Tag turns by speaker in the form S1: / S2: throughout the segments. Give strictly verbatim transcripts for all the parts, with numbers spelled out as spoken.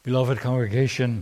S1: Beloved congregation,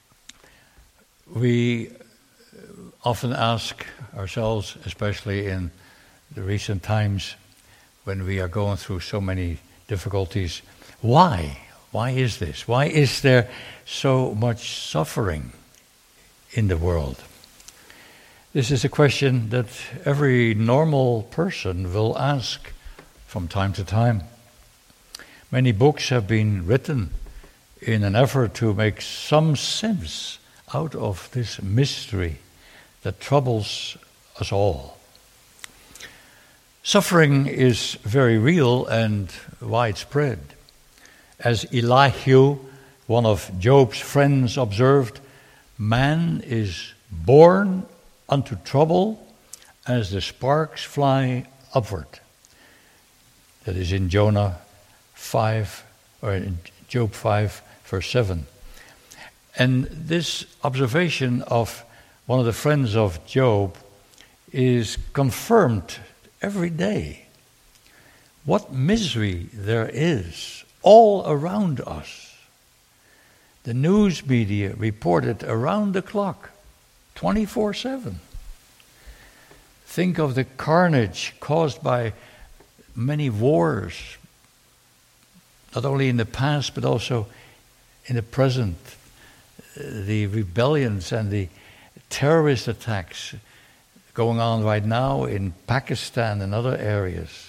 S1: we often ask ourselves, especially in the recent times when we are going through so many difficulties, why? Why is this? Why is there so much suffering in the world? This is a question that every normal person will ask from time to time. Many books have been written in an effort to make some sense out of this mystery that troubles us all. Suffering is very real and widespread. As Elihu, one of Job's friends, observed, man is born unto trouble as the sparks fly upward. That is in Jonah five, or in Job five, verse seven. And this observation of one of the friends of Job is confirmed every day. What misery there is all around us. The news media report it around the clock, twenty-four seven. Think of the carnage caused by many wars, not only in the past but also in the present. The rebellions and the terrorist attacks going on right now in Pakistan and other areas.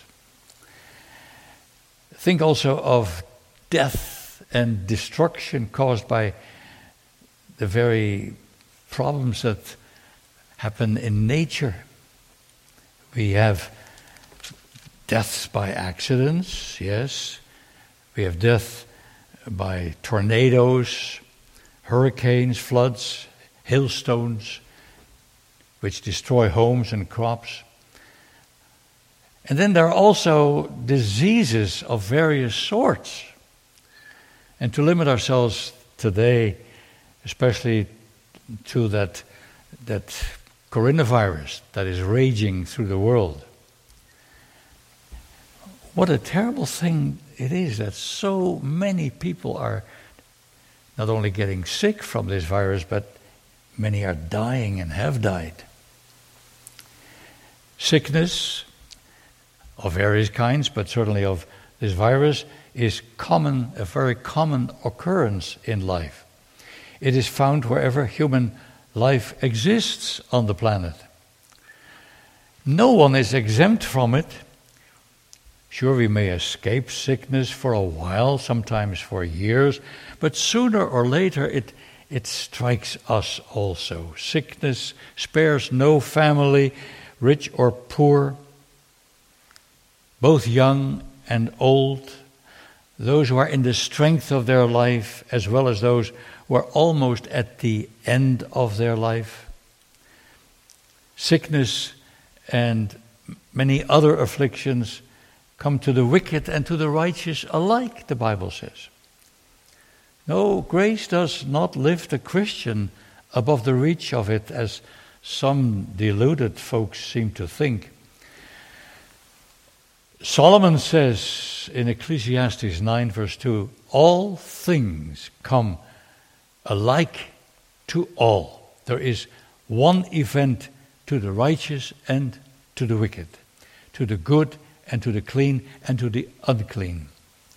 S1: Think also of death and destruction caused by the very problems that happen in nature. We have deaths by accidents, yes. We have death by tornadoes, hurricanes, floods, hailstones, which destroy homes and crops. And then there are also diseases of various sorts. And to limit ourselves today, especially to that, that coronavirus that is raging through the world. What a terrible thing it is that so many people are not only getting sick from this virus, but many are dying and have died. Sickness of various kinds, but certainly of this virus, is common, a very common occurrence in life. It is found wherever human life exists on the planet. No one is exempt from it. Sure, we may escape sickness for a while, sometimes for years, but sooner or later it, it strikes us also. Sickness spares no family, rich or poor, both young and old, those who are in the strength of their life, as well as those who are almost at the end of their life. Sickness and many other afflictions come to the wicked and to the righteous alike, the Bible says. No, grace does not lift a Christian above the reach of it, as some deluded folks seem to think. Solomon says in Ecclesiastes nine, verse two, all things come alike to all. There is one event to the righteous and to the wicked, to the good and to the clean and to the unclean.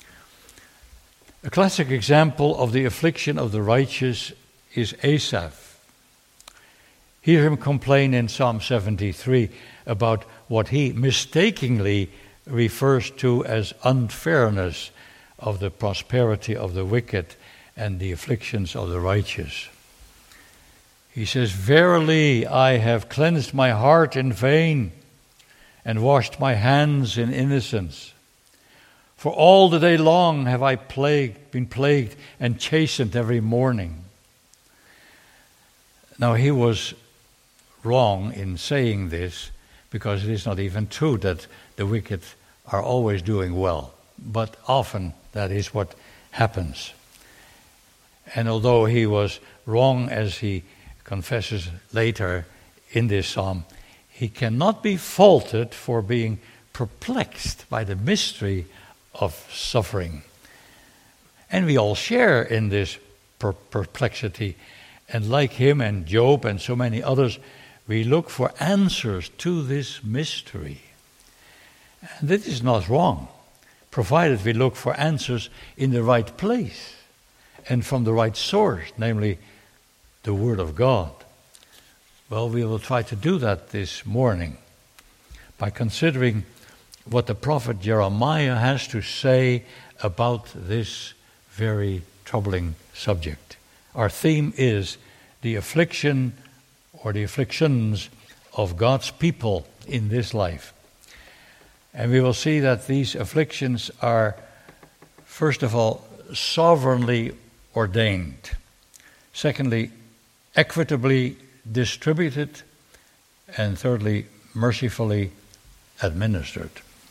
S1: A classic example of the affliction of the righteous is Asaph. Hear him complain in Psalm seventy-three about what he mistakenly refers to as unfairness of the prosperity of the wicked and the afflictions of the righteous. He says, verily I have cleansed my heart in vain and washed my hands in innocence. For all the day long have I plagued, been plagued and chastened every morning. Now he was wrong in saying this, because it is not even true that the wicked are always doing well. But often that is what happens. And although he was wrong, as he confesses later in this psalm, he cannot be faulted for being perplexed by the mystery of suffering. And we all share in this per- perplexity. And like him and Job and so many others, we look for answers to this mystery. And this is not wrong, provided we look for answers in the right place and from the right source, namely the Word of God. Well, we will try to do that this morning by considering what the prophet Jeremiah has to say about this very troubling subject. Our theme is the affliction or the afflictions of God's people in this life. And we will see that these afflictions are, first of all, sovereignly ordained. Secondly, equitably distributed. And thirdly, mercifully administered.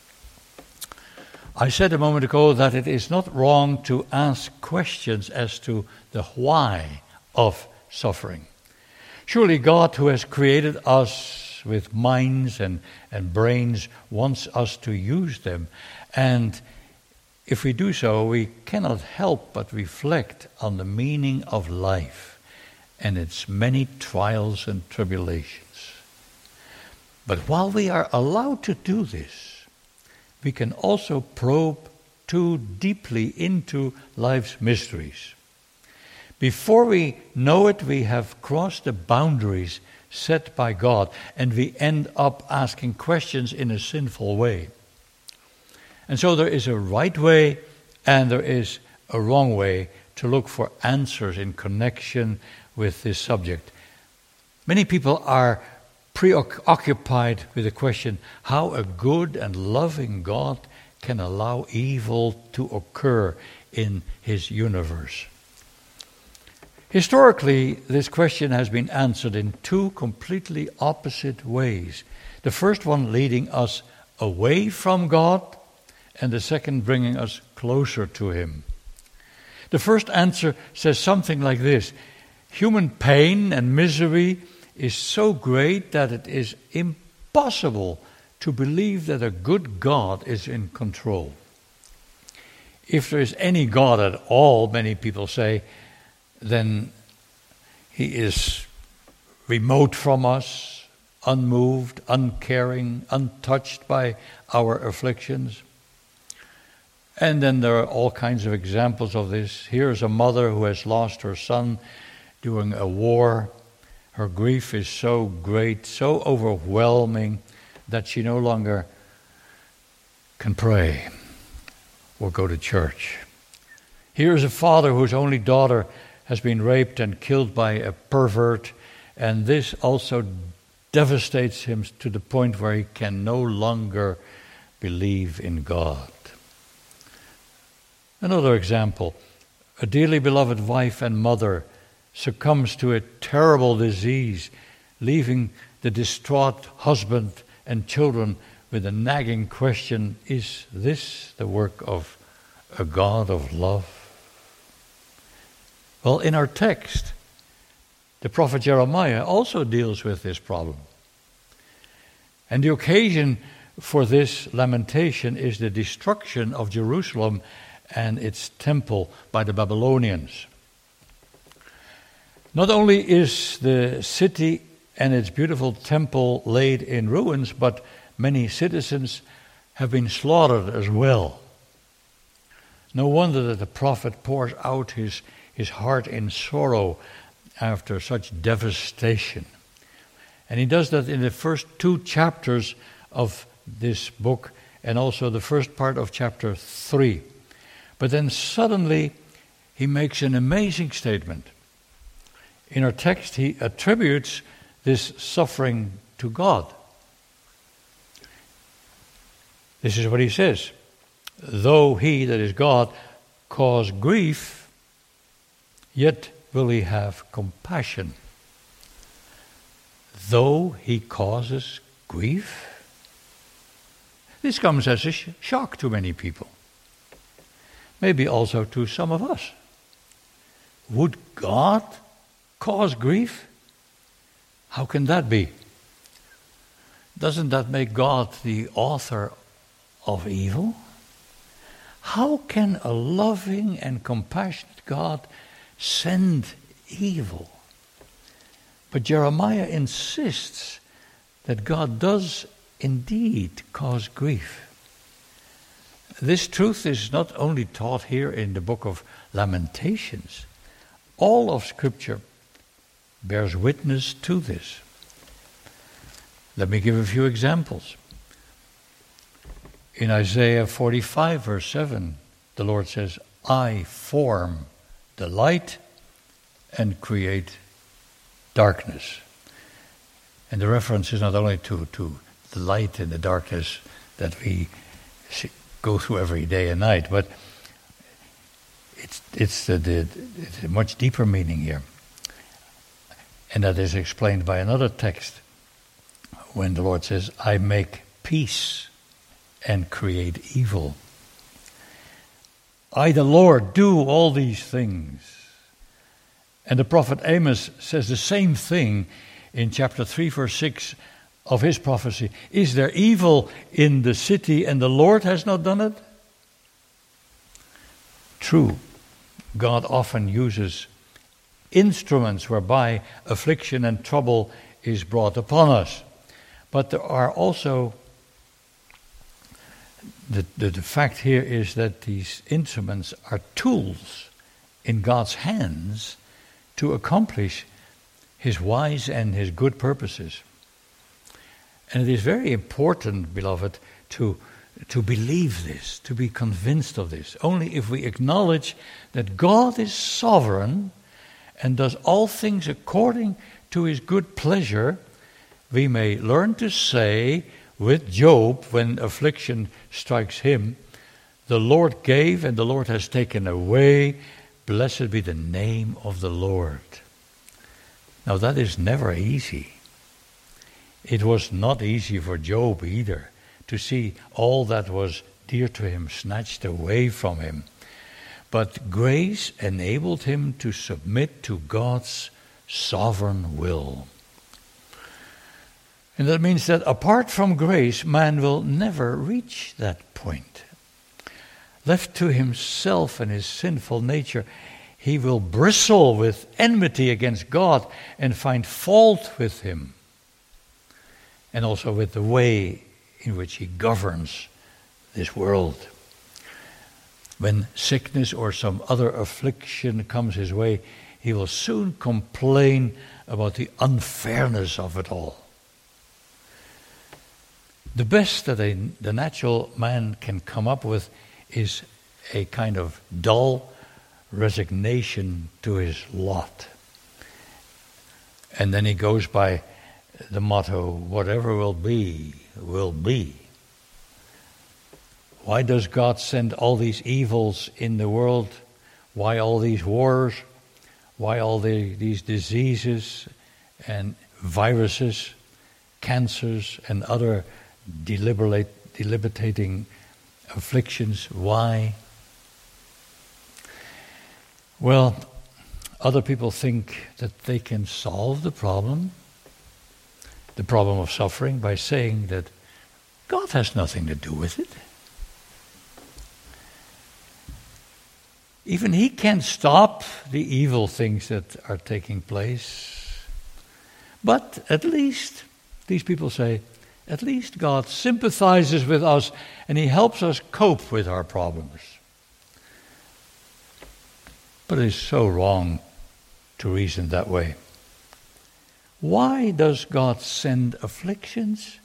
S1: I said a moment ago that it is not wrong to ask questions as to the why of suffering. Surely God, who has created us with minds and, and brains, wants us to use them. And if we do so, we cannot help but reflect on the meaning of life and its many trials and tribulations. But while we are allowed to do this, we can also probe too deeply into life's mysteries. Before we know it, we have crossed the boundaries set by God, and we end up asking questions in a sinful way. And so there is a right way and there is a wrong way to look for answers in connection with this subject. Many people are preoccupied with the question how a good and loving God can allow evil to occur in his universe. Historically, this question has been answered in two completely opposite ways. The first one leading us away from God, and the second bringing us closer to him. The first answer says something like this: human pain and misery is so great that it is impossible to believe that a good God is in control. If there is any God at all, many people say, then he is remote from us, unmoved, uncaring, untouched by our afflictions. And then there are all kinds of examples of this. Here's a mother who has lost her son during a war. Her grief is so great, so overwhelming, that she no longer can pray or go to church. Here is a father whose only daughter has been raped and killed by a pervert, and this also devastates him to the point where he can no longer believe in God. Another example, a dearly beloved wife and mother succumbs to a terrible disease, leaving the distraught husband and children with a nagging question: is this the work of a God of love? Well, in our text, the prophet Jeremiah also deals with this problem. And the occasion for this lamentation is the destruction of Jerusalem and its temple by the Babylonians. Not only is the city and its beautiful temple laid in ruins, but many citizens have been slaughtered as well. No wonder that the prophet pours out his, his heart in sorrow after such devastation. And he does that in the first two chapters of this book and also the first part of chapter three. But then suddenly he makes an amazing statement. In our text, he attributes this suffering to God. This is what he says: though he, that is God, cause grief, yet will he have compassion. Though he causes grief? This comes as a sh- shock to many people. Maybe also to some of us. Would God cause grief? How can that be? Doesn't that make God the author of evil? How can a loving and compassionate God send evil. But Jeremiah insists that God does indeed cause grief. This truth is not only taught here in the book of Lamentations. All of Scripture bears witness to this. Let me give a few examples. In Isaiah forty-five, verse seven, the Lord says, I form the light and create darkness. And the reference is not only to, to the light and the darkness that we see, go through every day and night, but it's it's, the, the, it's a much deeper meaning here. And that is explained by another text when the Lord says, I make peace and create evil. I, the Lord, do all these things. And the prophet Amos says the same thing in chapter three, verse six of his prophecy. Is there evil in the city and the Lord has not done it? True, God often uses instruments whereby affliction and trouble is brought upon us. But there are also, the, the, the fact here is that these instruments are tools in God's hands to accomplish his wise and his good purposes. And it is very important, beloved, to, to believe this, to be convinced of this. Only if we acknowledge that God is sovereign and does all things according to his good pleasure, we may learn to say with Job when affliction strikes him, the Lord gave and the Lord has taken away. Blessed be the name of the Lord. Now that is never easy. It was not easy for Job either to see all that was dear to him snatched away from him. But grace enabled him to submit to God's sovereign will. And that means that apart from grace, man will never reach that point. Left to himself and his sinful nature, he will bristle with enmity against God and find fault with him. And also with the way in which he governs this world. When sickness or some other affliction comes his way, he will soon complain about the unfairness of it all. The best that a, the natural man can come up with is a kind of dull resignation to his lot. And then he goes by the motto, whatever will be, will be. Why does God send all these evils in the world? Why all these wars? Why all the, these diseases and viruses, cancers and other deliberate, debilitating afflictions? Why? Well, other people think that they can solve the problem, the problem of suffering, by saying that God has nothing to do with it. Even he can't stop the evil things that are taking place. But at least, these people say, at least God sympathizes with us and he helps us cope with our problems. But it is so wrong to reason that way. Why does God send afflictions?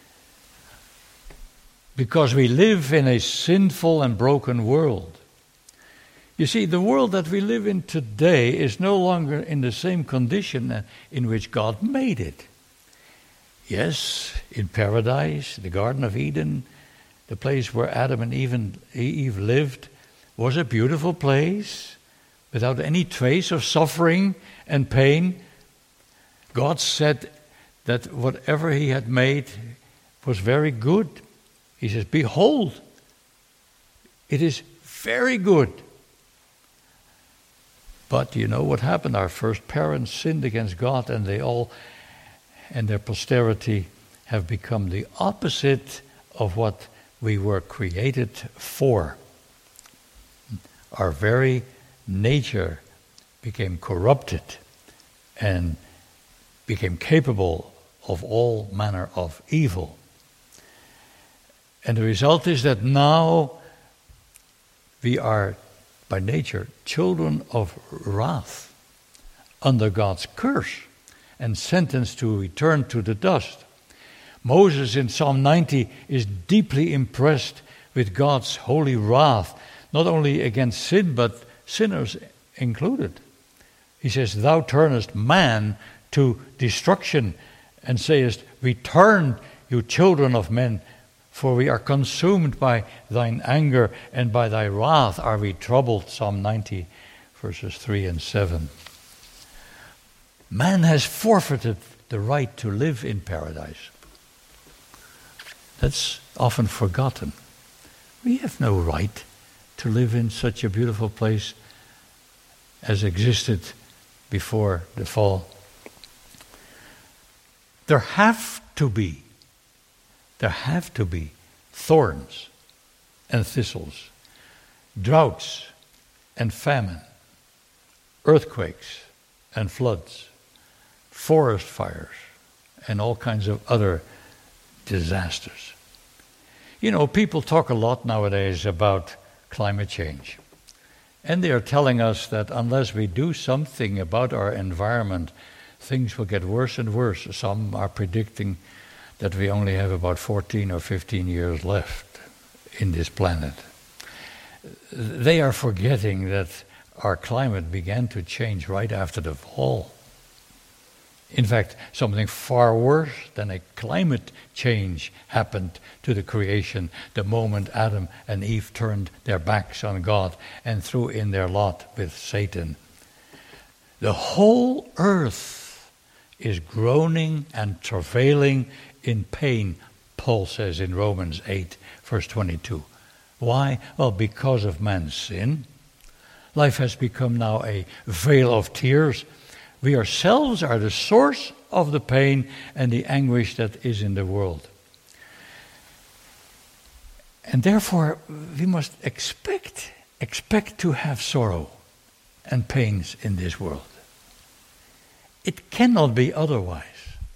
S1: Because we live in a sinful and broken world. You see, the world that we live in today is no longer in the same condition in which God made it. Yes, in paradise, the Garden of Eden, the place where Adam and Eve lived, was a beautiful place without any trace of suffering and pain. God said that whatever he had made was very good. He says, behold, it is very good. But you know what happened? Our first parents sinned against God, and they all, and their posterity, have become the opposite of what we were created for. Our very nature became corrupted and became capable of all manner of evil. And the result is that now we are, by nature, children of wrath, under God's curse, and sentenced to return to the dust. Moses in Psalm ninety is deeply impressed with God's holy wrath, not only against sin, but sinners included. He says, "Thou turnest man to destruction, and sayest, Return, you children of men, for we are consumed by thine anger, and by thy wrath are we troubled." Psalm ninety, verses three and seven. Man has forfeited the right to live in paradise. That's often forgotten. We have no right to live in such a beautiful place as existed before the fall. There have to be, there have to be thorns and thistles, droughts and famine, earthquakes and floods, forest fires, and all kinds of other disasters. You know, people talk a lot nowadays about climate change. And they are telling us that unless we do something about our environment, things will get worse and worse. Some are predicting that we only have about fourteen or fifteen years left in this planet. They are forgetting that our climate began to change right after the fall. In fact, something far worse than a climate change happened to the creation the moment Adam and Eve turned their backs on God and threw in their lot with Satan. The whole earth is groaning and travailing in pain, Paul says in Romans eight, verse twenty-two. Why? Well, because of man's sin. Life has become now a vale of tears. We ourselves are the source of the pain and the anguish that is in the world. And therefore, we must expect, expect to have sorrow and pains in this world. It cannot be otherwise.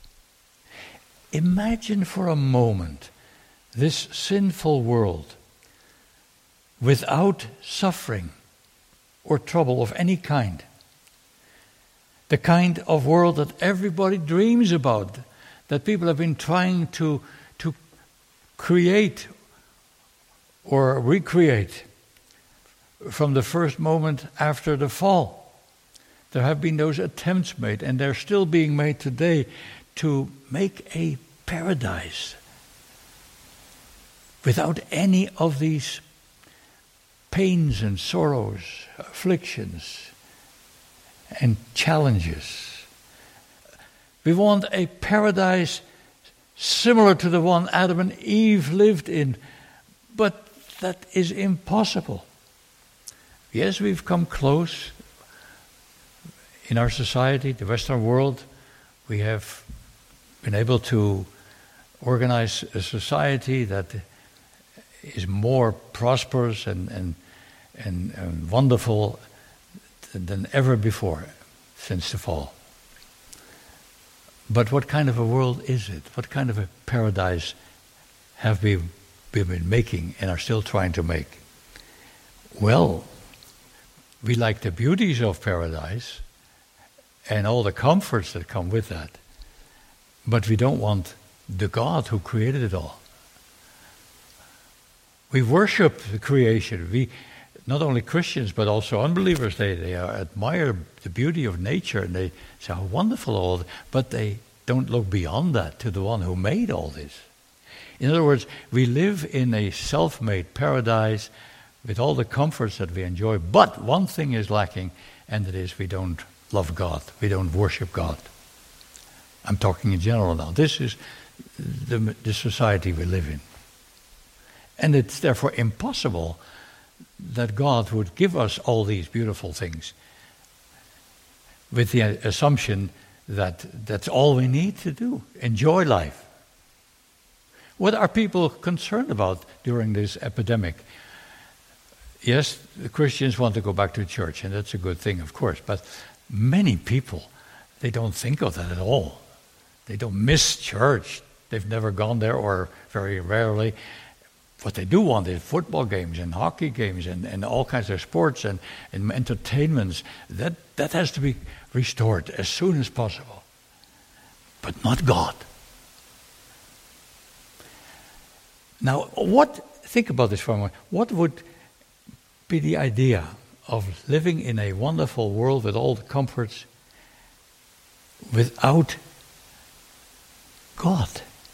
S1: Imagine for a moment this sinful world without suffering or trouble of any kind. The kind of world that everybody dreams about, that people have been trying to, to create or recreate from the first moment after the fall. There have been those attempts made, and they're still being made today, to make a paradise without any of these pains and sorrows, afflictions, and challenges. We want a paradise similar to the one Adam and Eve lived in, but that is impossible. Yes, we've come close. In our society, the Western world, we have been able to organize a society that is more prosperous and, and, and, and wonderful than ever before since the fall. But what kind of a world is it? What kind of a paradise have we been making and are still trying to make? Well, we like the beauties of paradise and all the comforts that come with that, but we don't want the God who created it all. We worship the creation. We Not only Christians, but also unbelievers, they, they admire the beauty of nature, and they say how wonderful all, but they don't look beyond that to the one who made all this. In other words, we live in a self-made paradise with all the comforts that we enjoy, but one thing is lacking, and that is we don't love God. We don't worship God. I'm talking in general now. This is the, the society we live in. And it's therefore impossible that God would give us all these beautiful things with the assumption that that's all we need to do, enjoy life. What are people concerned about during this epidemic? Yes, the Christians want to go back to church, and that's a good thing, of course. But many people, they don't think of that at all. They don't miss church. They've never gone there, or very rarely. What they do want is football games and hockey games and, and all kinds of sports and, and entertainments. That, that has to be restored as soon as possible. But not God. Now, what, think about this for a moment. What would be the idea of living in a wonderful world with all the comforts without God?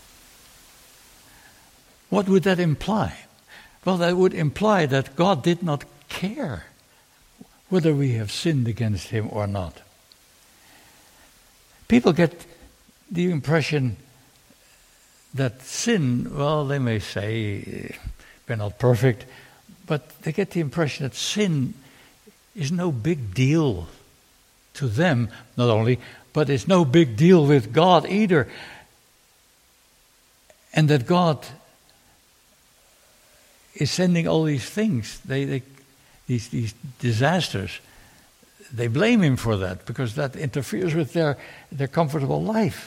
S1: What would that imply? Well, that would imply that God did not care whether we have sinned against Him or not. People get the impression that sin, well, they may say we're not perfect, but they get the impression that sin is no big deal to them, not only, but it's no big deal with God either. And that God is sending all these things, they, they, these, these disasters. They blame Him for that because that interferes with their, their comfortable life.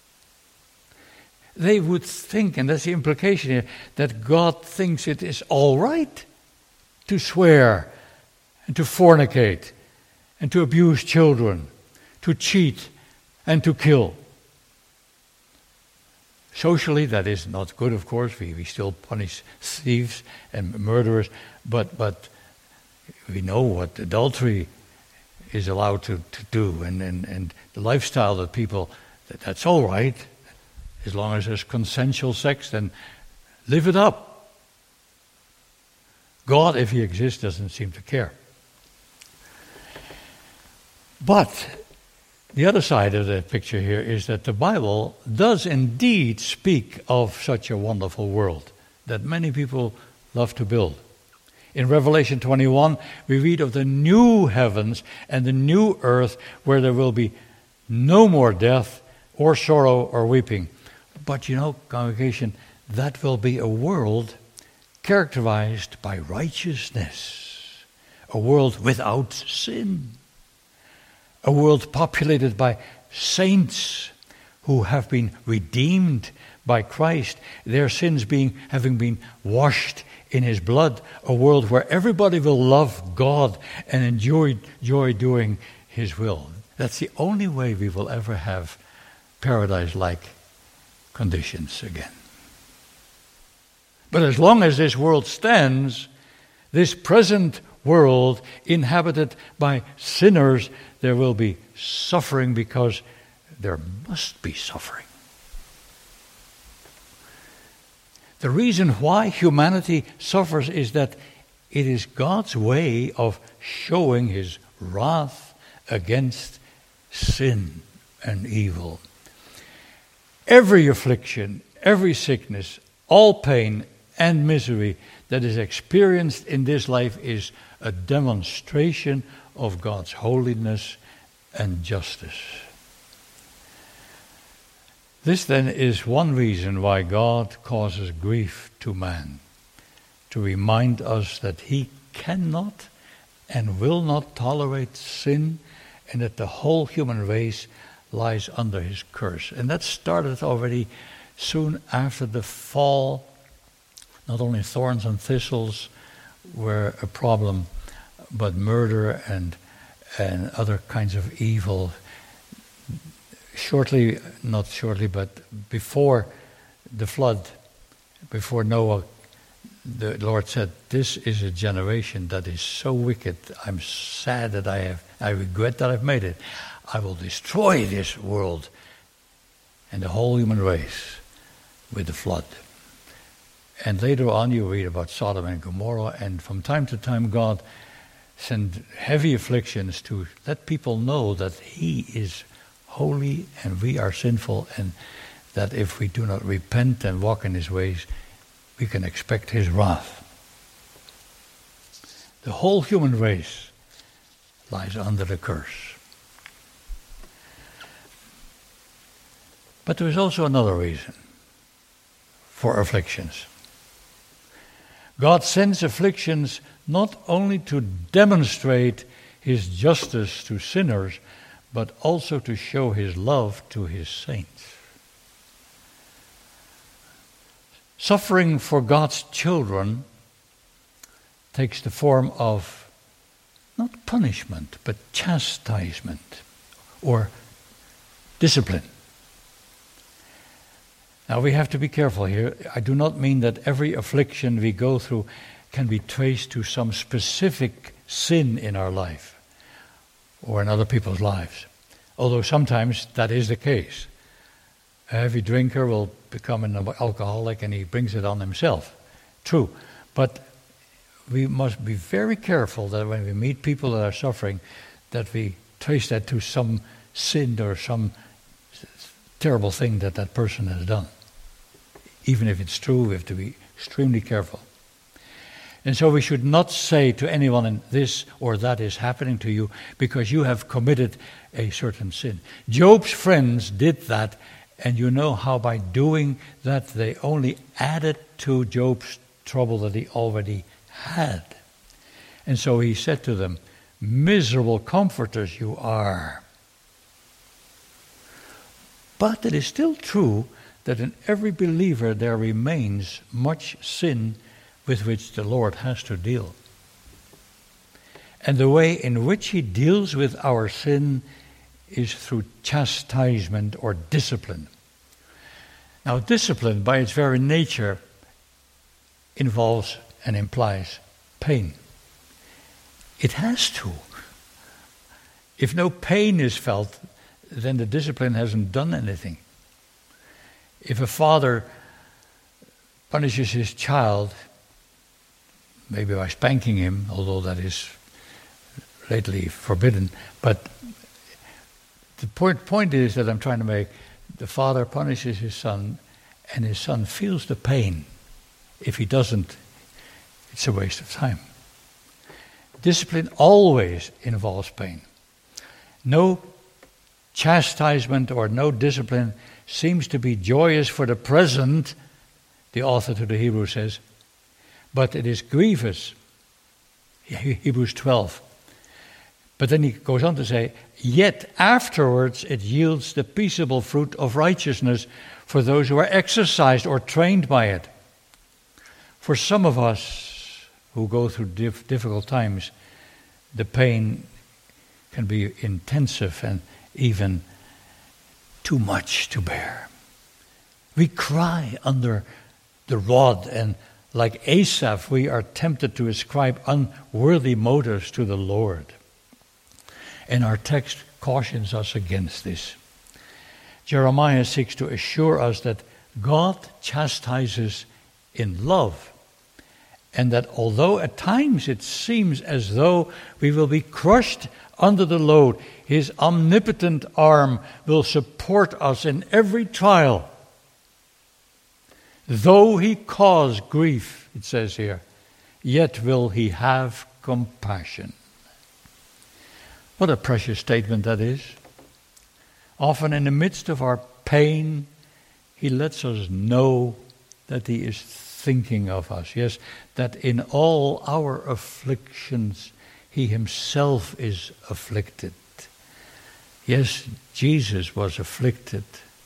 S1: They would think, and that's the implication here, that God thinks it is all right to swear and to fornicate and to abuse children, to cheat and to kill. Socially, that is not good, of course. We, we still punish thieves and murderers, but but we know what adultery is allowed to, to do, and, and, and the lifestyle that people, that, that's all right. As long as there's consensual sex, then live it up. God, if He exists, doesn't seem to care. But the other side of the picture here is that the Bible does indeed speak of such a wonderful world that many people love to build. In Revelation twenty-one, we read of the new heavens and the new earth where there will be no more death or sorrow or weeping. But you know, congregation, that will be a world characterized by righteousness, a world without sin, a world populated by saints who have been redeemed by Christ, their sins being having been washed in His blood, a world where everybody will love God and enjoy joy doing His will. That's the only way we will ever have paradise-like conditions again. But as long as this world stands, this present world inhabited by sinners, there will be suffering because there must be suffering. The reason why humanity suffers is that it is God's way of showing His wrath against sin and evil. Every affliction, every sickness, all pain and misery that is experienced in this life is a demonstration of God's holiness and justice. This then is one reason why God causes grief to man, to remind us that He cannot and will not tolerate sin, and that the whole human race lies under His curse. And that started already soon after the fall. Not only thorns and thistles were a problem, but murder and and other kinds of evil. Shortly, not shortly, but before the flood, before Noah, the Lord said, "This is a generation that is so wicked. I'm sad that I have, I regret that I've made it. I will destroy this world and the whole human race with the flood." And later on you read about Sodom and Gomorrah, and from time to time God sent heavy afflictions to let people know that He is holy and we are sinful, and that if we do not repent and walk in His ways, we can expect His wrath. The whole human race lies under the curse. But there is also another reason for afflictions. God sends afflictions not only to demonstrate his justice to sinners, but also to show his love to his saints. Suffering for God's children takes the form of not punishment, but chastisement or discipline. Now we have to be careful here. I do not mean that every affliction we go through can be traced to some specific sin in our life or in other people's lives. Although sometimes that is the case. A heavy drinker will become an alcoholic and he brings it on himself. True. But we must be very careful that when we meet people that are suffering, that we trace that to some sin or some terrible thing that that person has done. Even if it's true, we have to be extremely careful. And so we should not say to anyone, this or that is happening to you because you have committed a certain sin. Job's friends did that, and you know how by doing that they only added to Job's trouble that he already had. And so he said to them, miserable comforters you are. But it is still true that in every believer there remains much sin with which the Lord has to deal. And the way in which he deals with our sin is through chastisement or discipline. Now, discipline by its very nature involves and implies pain. It has to. If no pain is felt, then the discipline hasn't done anything. If a father punishes his child, maybe by spanking him, although that is lately forbidden, but the point, point is that I'm trying to make, the father punishes his son, and his son feels the pain. If he doesn't, it's a waste of time. Discipline always involves pain. No chastisement or no discipline seems to be joyous for the present, the author to the Hebrews says, but it is grievous. Hebrews twelve. But then he goes on to say, yet afterwards it yields the peaceable fruit of righteousness for those who are exercised or trained by it. For some of us who go through dif- difficult times, the pain can be intensive and even too much to bear. We cry under the rod, and like Asaph, we are tempted to ascribe unworthy motives to the Lord. And our text cautions us against this. Jeremiah seeks to assure us that God chastises in love, and that although at times it seems as though we will be crushed under the load, his omnipotent arm will support us in every trial. Though he cause grief, it says here, yet will he have compassion. What a precious statement that is. Often in the midst of our pain, he lets us know that he is thinking of us. Yes, that in all our afflictions, he himself is afflicted. Yes, Jesus was afflicted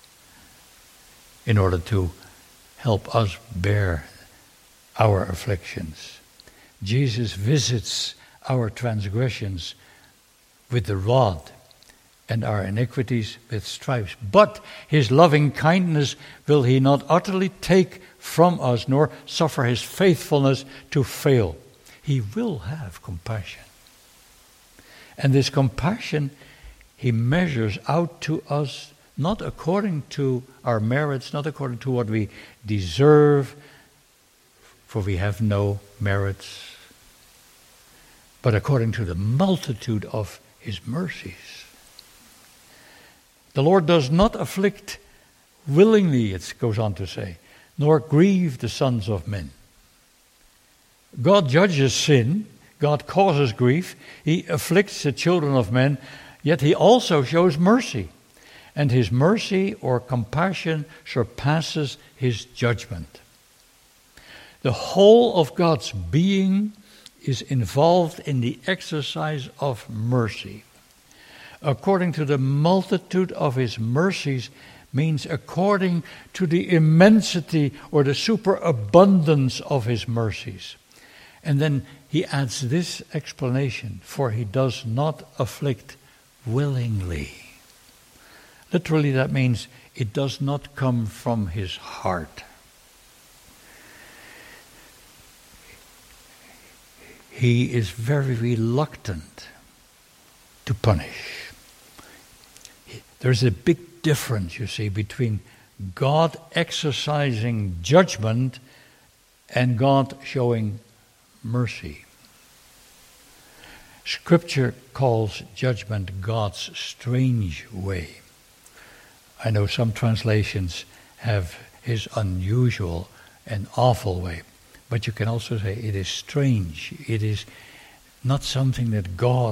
S1: in order to help us bear our afflictions. Jesus visits our transgressions with the rod and our iniquities with stripes. But his loving kindness will he not utterly take from us, nor suffer his faithfulness to fail. He will have compassion. And this compassion he measures out to us not according to our merits, not according to what we deserve, for we have no merits, but according to the multitude of his mercies. The Lord does not afflict willingly, it goes on to say, nor grieve the sons of men. God judges sin, God causes grief, he afflicts the children of men, yet he also shows mercy. And his mercy or compassion surpasses his judgment. The whole of God's being is involved in the exercise of mercy. According to the multitude of his mercies means according to the immensity or the superabundance of his mercies. And then he adds this explanation, for he does not afflict willingly. Literally that means it does not come from his heart. He is very reluctant to punish. There's a big difference, you see, between God exercising judgment and God showing mercy. Scripture calls judgment God's strange way. I know some translations have his unusual and awful way. But you can also say it is strange. It is not something that God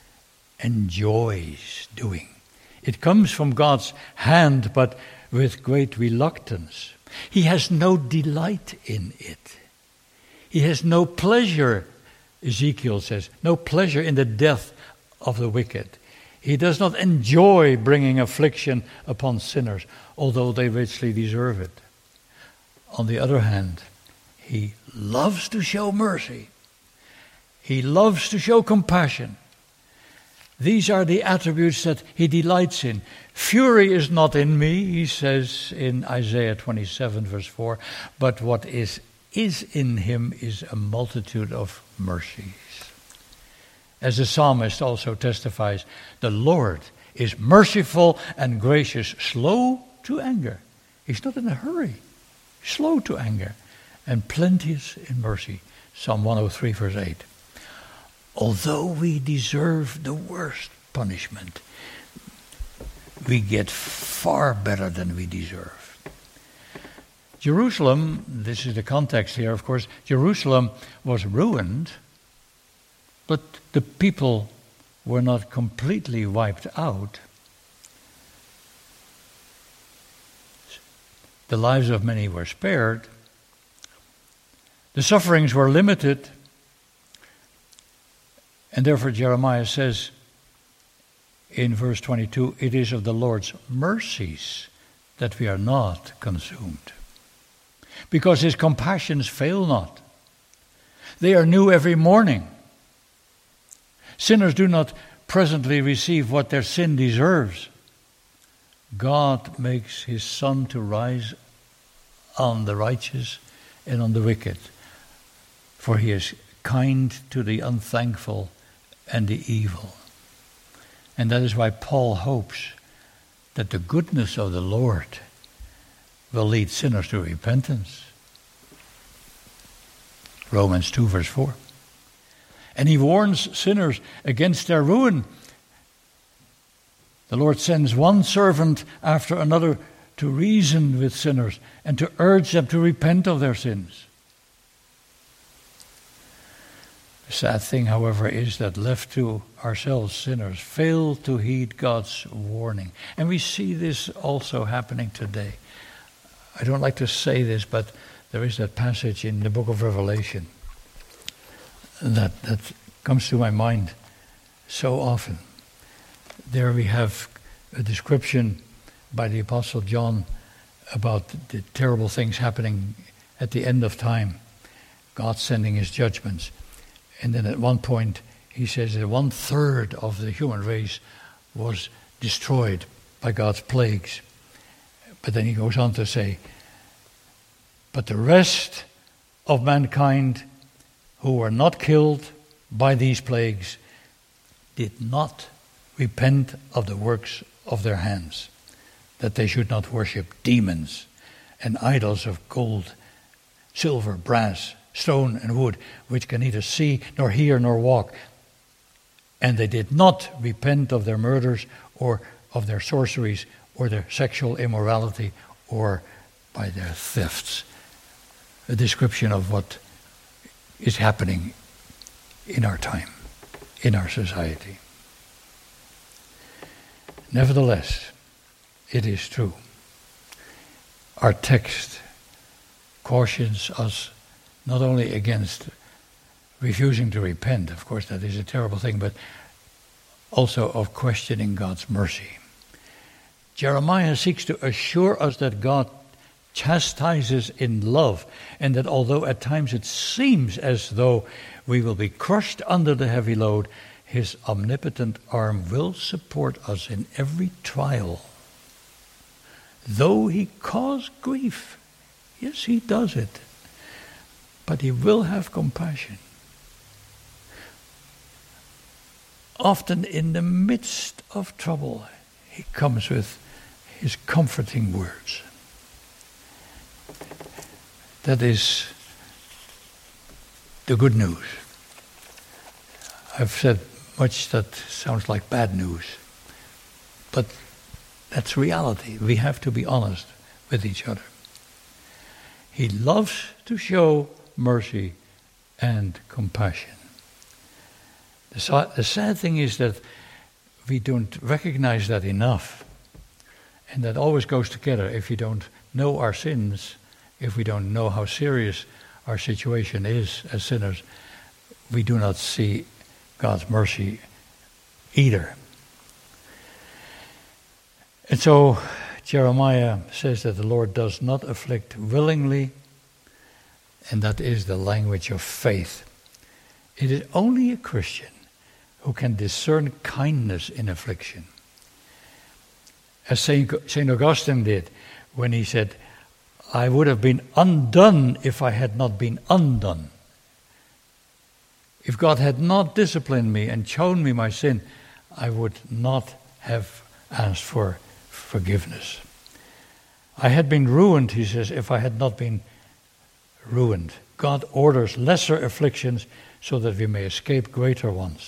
S1: enjoys doing. It comes from God's hand, but with great reluctance. He has no delight in it. He has no pleasure, Ezekiel says, no pleasure in the death of the wicked. He does not enjoy bringing affliction upon sinners, although they richly deserve it. On the other hand, he loves to show mercy. He loves to show compassion. These are the attributes that he delights in. Fury is not in me, he says in Isaiah twenty-seven, verse four, but what is, is in him is a multitude of mercies. As the psalmist also testifies, the Lord is merciful and gracious, slow to anger. He's not in a hurry, slow to anger, and plenteous in mercy. Psalm one oh three, verse eight. Although we deserve the worst punishment, we get far better than we deserve. Jerusalem, this is the context here, of course, Jerusalem was ruined, but the people were not completely wiped out. The lives of many were spared. The sufferings were limited, and therefore Jeremiah says in verse twenty-two, it is of the Lord's mercies that we are not consumed, because his compassions fail not. They are new every morning. Sinners do not presently receive what their sin deserves. God makes his sun to rise on the righteous and on the wicked, for he is kind to the unthankful and the evil. And that is why Paul hopes that the goodness of the Lord will lead sinners to repentance. Romans two, verse four. And he warns sinners against their ruin. The Lord sends one servant after another to reason with sinners and to urge them to repent of their sins. The sad thing, however, is that left to ourselves, sinners fail to heed God's warning. And we see this also happening today. I don't like to say this, but there is that passage in the book of Revelation that, that comes to my mind so often. There we have a description by the Apostle John about the terrible things happening at the end of time, God sending his judgments. And then at one point he says that one third of the human race was destroyed by God's plagues. But then he goes on to say, but the rest of mankind who were not killed by these plagues did not repent of the works of their hands, that they should not worship demons and idols of gold, silver, brass, stone, and wood, which can neither see, nor hear, nor walk. And they did not repent of their murders, or of their sorceries, or their sexual immorality, or by their thefts. A description of what is happening in our time, in our society. Nevertheless, it is true. Our text cautions us not only against refusing to repent, of course that is a terrible thing, but also of questioning God's mercy. Jeremiah seeks to assure us that God chastises in love, and that although at times it seems as though we will be crushed under the heavy load, his omnipotent arm will support us in every trial. Though he cause grief, yes, he does it, but he will have compassion. Often in the midst of trouble, he comes with his comforting words. That is the good news. I've said much that sounds like bad news, but that's reality. We have to be honest with each other. He loves to show mercy and compassion. The, sa- the sad thing is that we don't recognize that enough. And that always goes together. If you don't know our sins, if we don't know how serious our situation is as sinners, we do not see God's mercy either. And so Jeremiah says that the Lord does not afflict willingly, and that is the language of faith. It is only a Christian who can discern kindness in affliction. As Saint Augustine did when he said, I would have been undone if I had not been undone. If God had not disciplined me and shown me my sin, I would not have asked for forgiveness. I had been ruined, he says, if I had not been ruined. God orders lesser afflictions so that we may escape greater ones.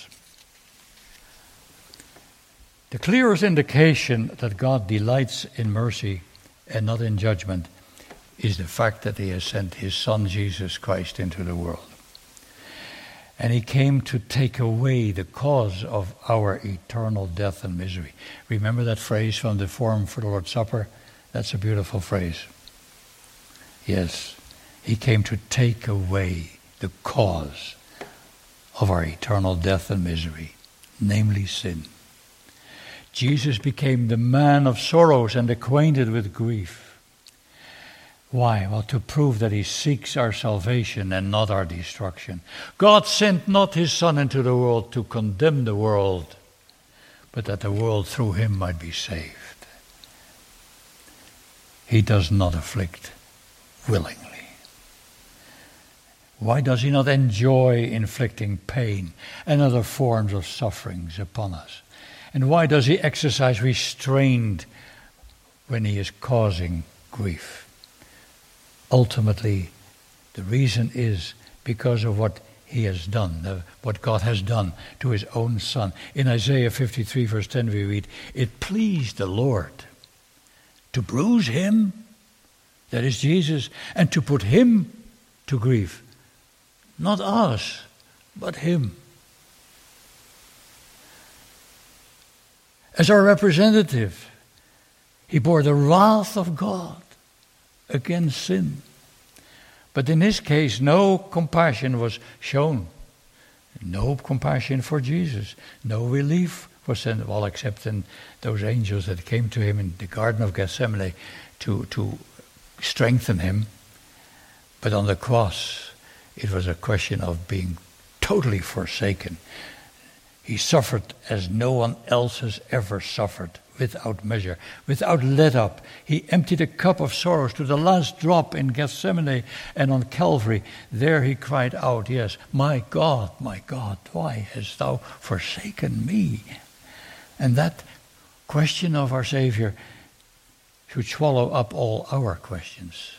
S1: The clearest indication that God delights in mercy and not in judgment is the fact that he has sent his Son Jesus Christ into the world. And he came to take away the cause of our eternal death and misery. Remember that phrase from the form for the Lord's Supper? That's a beautiful phrase. Yes, he came to take away the cause of our eternal death and misery, namely sin. Jesus became the man of sorrows and acquainted with grief. Why? Well, to prove that he seeks our salvation and not our destruction. God sent not his Son into the world to condemn the world, but that the world through him might be saved. He does not afflict willingly. Why does he not enjoy inflicting pain and other forms of sufferings upon us? And why does he exercise restraint when he is causing grief? Ultimately, the reason is because of what he has done, the, what God has done to his own Son. In Isaiah fifty-three, verse ten, we read, it pleased the Lord to bruise him, that is Jesus, and to put him to grief. Not us, but him. As our representative, he bore the wrath of God against sin. But in his case, no compassion was shown. No compassion for Jesus. No relief was sent, well, except in those angels that came to him in the Garden of Gethsemane to, to strengthen him. But on the cross, it was a question of being totally forsaken. He suffered as no one else has ever suffered, without measure, without let up. He emptied a cup of sorrows to the last drop in Gethsemane, and on Calvary, there he cried out, yes, my God, my God, why hast thou forsaken me? And that question of our Savior should swallow up all our questions.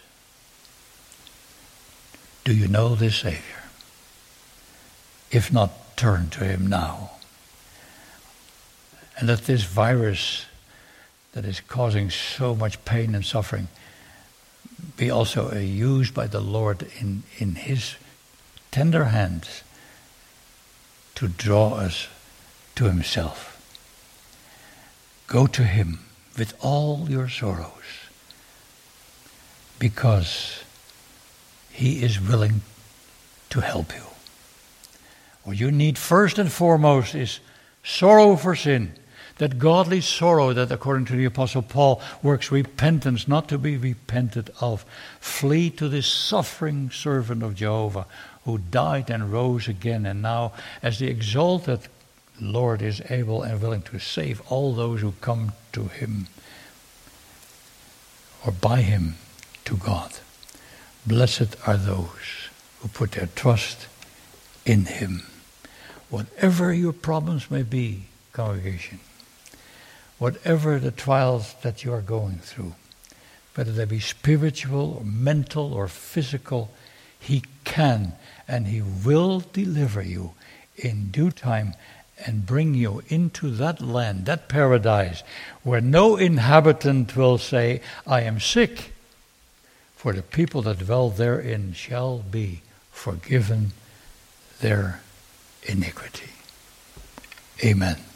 S1: Do you know this Savior? If not, turn to him now. And let this virus that is causing so much pain and suffering be also used by the Lord in, in his tender hands to draw us to himself. Go to him with all your sorrows, because he is willing to help you. What you need first and foremost is sorrow for sin. That godly sorrow that, according to the Apostle Paul, works repentance, not to be repented of. Flee to this suffering servant of Jehovah who died and rose again, and now, as the exalted Lord, is able and willing to save all those who come to him or by him to God. Blessed are those who put their trust in him. Whatever your problems may be, congregation, whatever the trials that you are going through, whether they be spiritual or mental or physical, he can and he will deliver you in due time and bring you into that land, that paradise, where no inhabitant will say, I am sick, for the people that dwell therein shall be forgiven their iniquity. Amen.